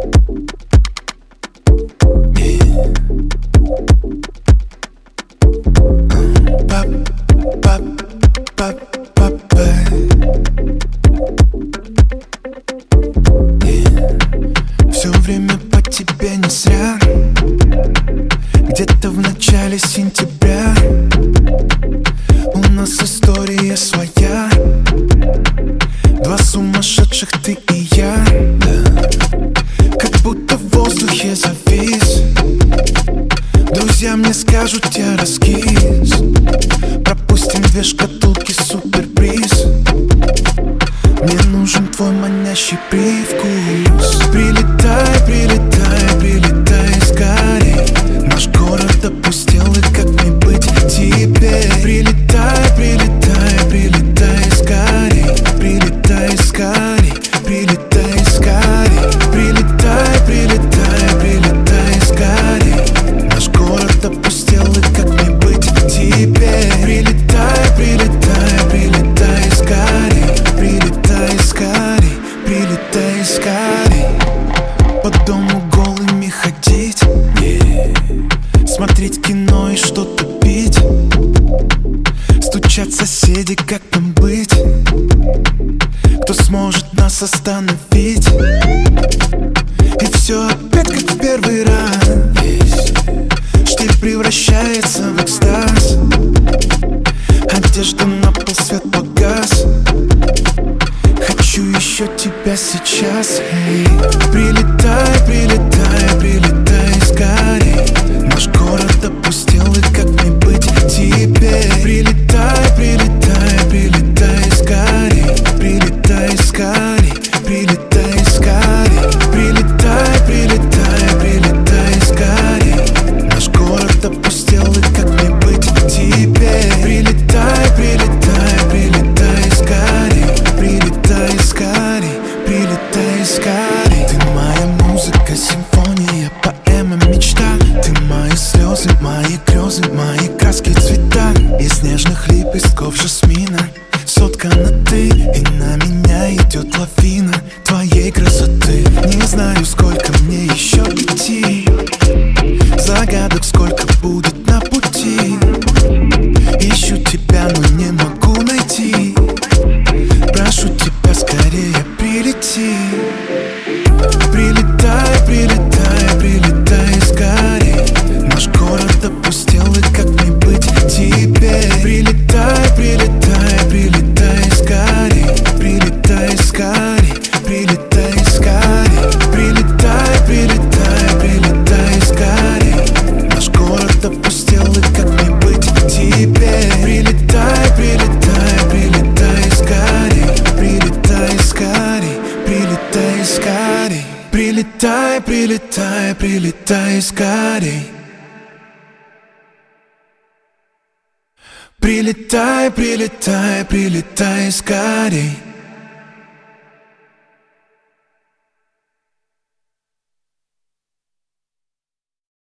Все время по тебе не зря. Где-то в начале сентября у нас история своя. Два сумасшедших, ты и я, да. Как будто в воздухе завис. Друзья мне скажут, я раскис. Пропустим две шкатулки, суперприз. Мне нужен твой манящий привкус. Прилетай, прилетай, прилетай скорей. Наш город опустел, и как мне быть теперь? Прилетай, прилетай, прилетай скорей. Прилетай скорей, прилетай скорей. Прилетай, прилетай, прилетай скорей. Наш город опустел, и как мне быть теперь? Прилетай, прилетай, прилетай скорей. Прилетай скорей, прилетай скорей. По дому голыми ходить, смотреть кино и что-то пить. Стучат соседи, как нам быть? Кто сможет нас остановить? И все опять как в первый раз. Штиль превращается в экстаз. Одежда на пол, свет погас. Хочу еще тебя сейчас. Прилетай, прилетай, прилетай скорей. Наш город опустел, и как мне быть теперь? Прилетай, прилетай, прилетай скорей. Прилетай скорей, прилетай скорей. Прилетай, прилетай, прилетай скорей. Наш город опустел, и как мне быть теперь? Прилетай, прилетай, прилетай скорей. Прилетай скорей, прилетай скорей. Ты моя музыка, симфония, поэма, мечта. Ты мои слезы, мои грезы, мои краски, цвета. Из нежных лепестков жасмина соткана ты, и на меня идет лавина твоей красоты. Не знаю, сколько мне еще идти, загадок сколько будет на пути. Ищу тебя, но не могу найти. Прошу тебя, скорее прилети. Прилетай, прилетай, прилетай скорей. Наш город опустел, и как мне быть теперь? Прилетай, прилетай, прилетай скорей. Прилетай скорей, прилетай скорей. Прилетай, прилетай, прилетай скорей. Наш город опустел, и как мне быть теперь? Прилетай, прилетай, прилетай скорей. Прилетай скорей, прилетай скорей. Прилетай, прилетай, прилетай скорей. Прилетай, прилетай, прилетай скорей.